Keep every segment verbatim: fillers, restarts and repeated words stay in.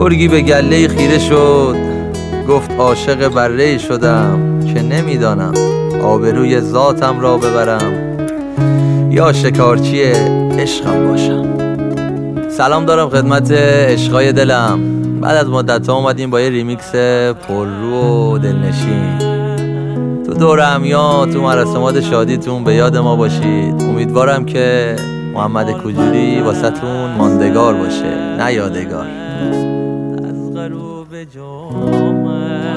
گرگی به گله خیره شد، گفت عاشق بره شدم که نمیدانم آبروی ذاتم را ببرم یا شکارچی عشقم باشم. سلام دارم خدمت عشقای دلم. بعد از مدت ها اومدیم با یه ریمیکس پررو و دلنشین. تو دور همیان، تو مراسمات شادیتون به یاد ما باشید. امیدوارم که محمد کجوری واسه تون ماندگار باشه نه یادگار. از غروب جمعه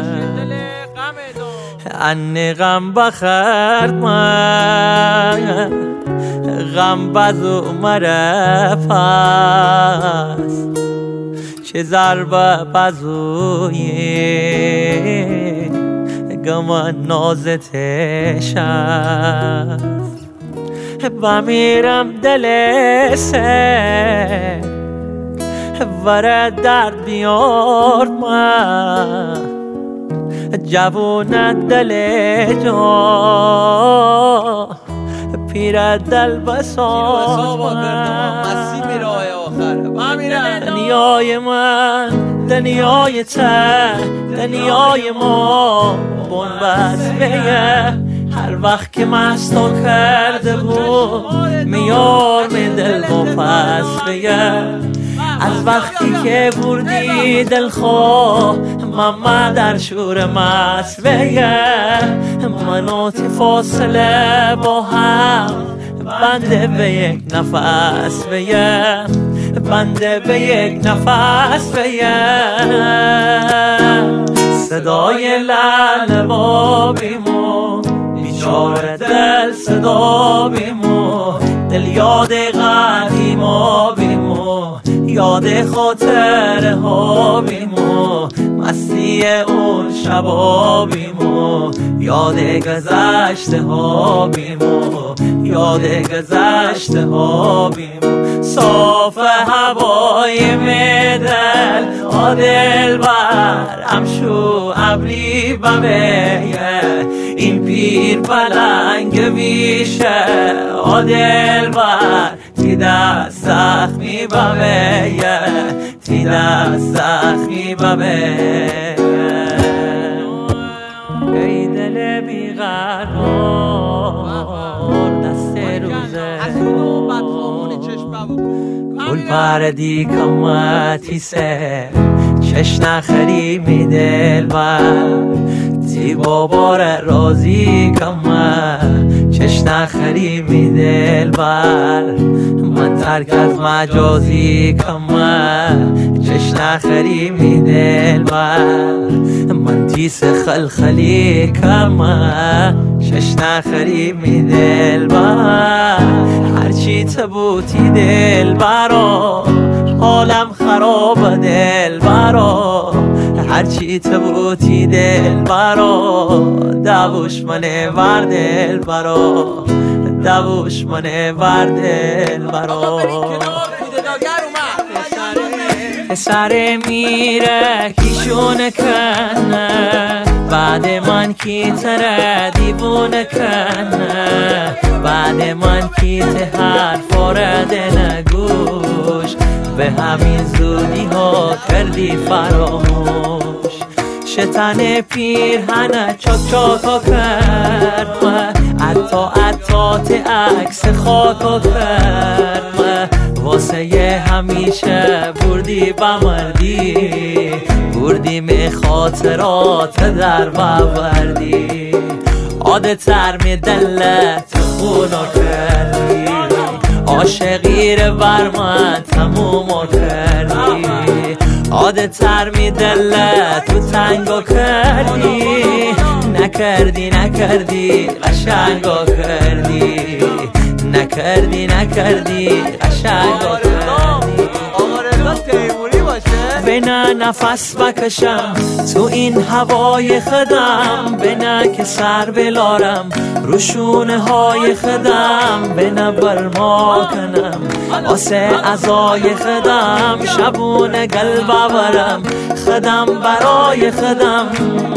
ان غم بخرد من غم بزو مره پس چه ضربه بزوی گمان نازتش است و میرم دل سه وره درد بیار من جوون دل جا پیر دل بساز من دنیای من دنیای ته دنیای ما بنبست بیه هر وقت که مستو کرده بود میار من دل بپس بیه از وقتی که بردی دل خواه ماما در شور مست بیه مناتی فاصله با هم بنده به یک نفس بیه بنده به یک نفس بیه صدای لعل بابیمو بیچاره دل صدا بیمو دل یاد قدیما بیمو یاد خاطره ها بیمو مستی اون شبا بیمو یاد گذشته ها بیمو یاد گذشته ها بیمو صاف هوای میدل آدل بر امشو ابری بمیه این پیر پلنگ میشه آدل بر تی دست زخمی بمیه تی دست زخمی بمیه ای دل بیقرار دست روزه کل پردی کمتی سه چش نخری می دل بر تی بابار رازی کمه چش نخری می دل بر من ترک از مجازی کمه چش نخری می دل بر من تیس خلخلی کمه چش نخری می دل بر هرچی تبوتی دل برا حالم خراب دل برا هرچی تبوتی دل برا دوش منه ور دل برا دوش منه ور دل برا سر میره کیشونه کنه بعد من کی تره دیوونه کنه بعد من کی ته حرف آرده نگوش به همین زودی ها کردی فراموش شتن پیرهنه چاک چاکا کرد عطا عطات عکس خاکا کرد واسه یه همیشه بردی بمردی بردی می خاطرات در بوردی عاده تر می دلت خونا کردی عاشقی رو بر من تموم کردی عاده تر می دلت تو تنگا کردی نکردی نکردی قشنگا کردی نکردی نکردی قشنگا کردی بنا نفس بکشم تو این هوای خدم بنا که سر بلارم روشونه های خدم بنا برما کنم آسه ازای خدم شبونه قلب برم خدم برای خدم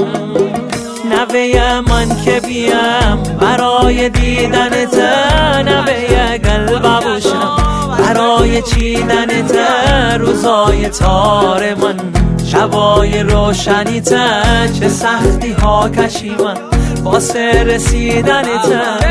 نوه من که بیم برای دیدن تا نوه قلب باشم برای چیدن تر روزای تار من، شبای روشنی تر چه سختی ها کشیدم واسه رسیدن تر.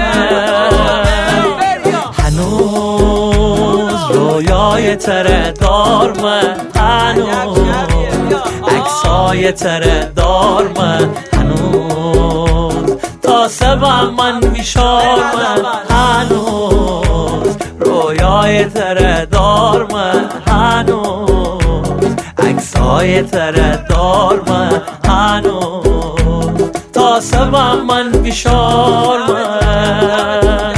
هنوز رویای تره دار من، هنوز عکسای تره دار من، هنوز تا سبم من بیشار من، هنوز رویای تره دار من، هنوز عکسای تره دار من، هنوز تا سبم من بیشار من.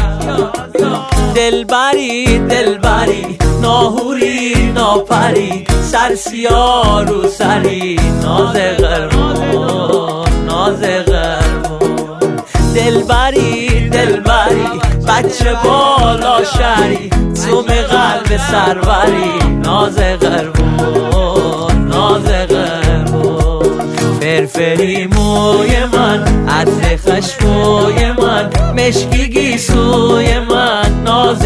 دلبری دلبری ناهوری ناپری، سرسیا رو سری ناز قرمون ناز قرمون. دلبری دلبری بچه بالا شری، توم قلب سروری ناز قرمون ناز قرمون. فرفری موی من عطر خشموی من، مشکی گیسوی من ناز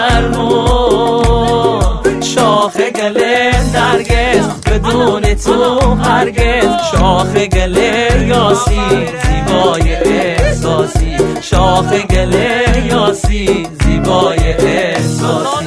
قرمون. شاخ گله نرگس بدون تو هرگز، شاخ گله یاسی زیبای احساسی، شاخ گله یاسی زیبای احساسی.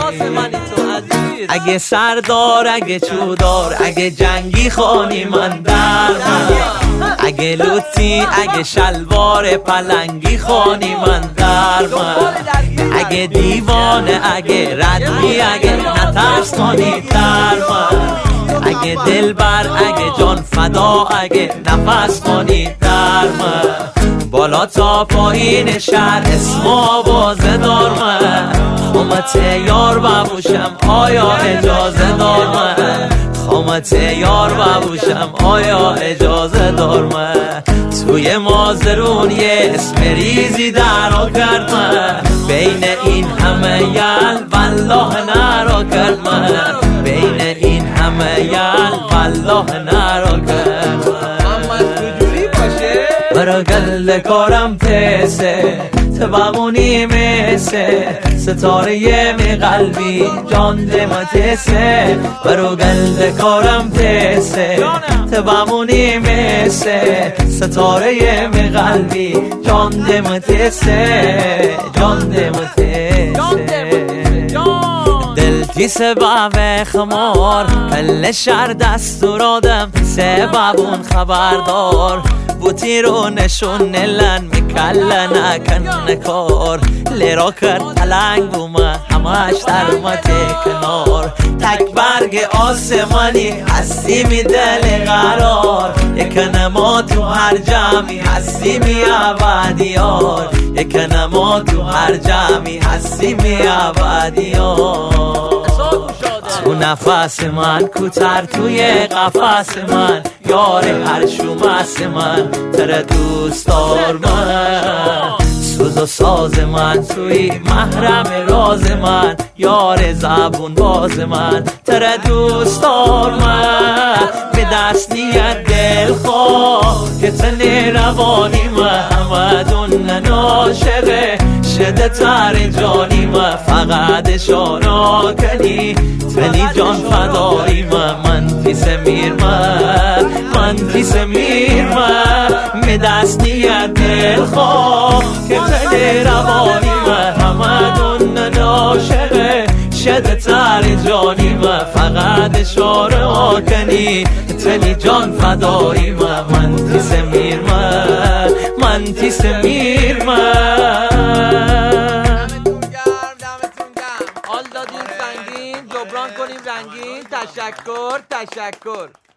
اگه سردار اگه چودار اگه جنگی خانی من در من، اگه لوتی اگه شلوار پلنگی خانی من در من، اگه دیوانه اگه ردی اگه نترس کنی در من، اگه دلبر اگه جان فدا اگه نفس کنی در من. بالا تا پایین شهر اسم آوازه دار من، خامت یار ببوشم آیا اجازه دار من، خامت یار ببوشم آیا اجازه دار من. توی مازرون یه اسم ریزی درا کرد من، بین این همه یل والله نرا کرد من، بین این همه یل والله نرا کرد من. برا گل کارم تسه تبمونی میسه، ستاره می قلبی جان دمتسه. برا گل کارم تسه تبمونی میسه، ستاره می قلبی جان دمتسه جان دمتسه. دل تی سبب خمار کل شهر دستور آدم، سببون خبردار بوتی رو نشون نلن میکل نکن کار. لیرا کرد پلنگ بومه همش درمت کنار، تک برگ آسمانی هستی می دل قرار، یک نما تو هر جمعی هستی می عبدیار، یک نما تو هر جمعی هستی می عبدیار. تو نفس من کوتر توی قفس من، یار هر شومس من تره دوست دار من. سوز و ساز من توی محرم راز من، یار زبون باز من تره دوست دار من. به دستیت دل خواه که تنی روانی محمدون ناشقه، شده تر جانی من فقط شانا کنی، تنی جان فدایی من من پیس میر من من پیس میر من. به دستیت دل خواه که تنی روانی محمدون ناشقه، شده تر جانی من فقط شانا کنی، تنی جان فدایی من من پیس میر من من پیس میر من. حال دادیم سنگین جبران کنیم رنگین. تشکر تشکر.